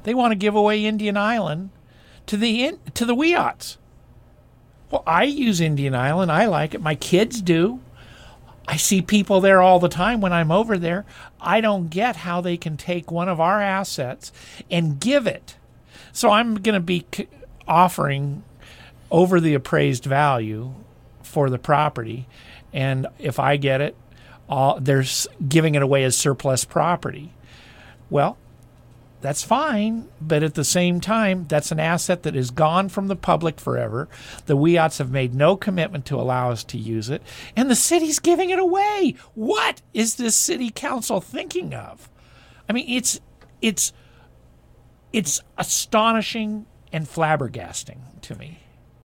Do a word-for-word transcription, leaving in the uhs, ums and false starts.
They want to give away Indian Island to the in, to the Wiots. Well, I use Indian Island. I like it. My kids do. I see people there all the time when I'm over there. I don't get how they can take one of our assets and give it. So I'm going to be offering over the appraised value for the property. And if I get it, all, they're giving it away as surplus property. Well, that's fine, but at the same time, that's an asset that is gone from the public forever. The Wiots have made no commitment to allow us to use it, and the city's giving it away. What is this city council thinking of? I mean, it's it's it's astonishing and flabbergasting to me.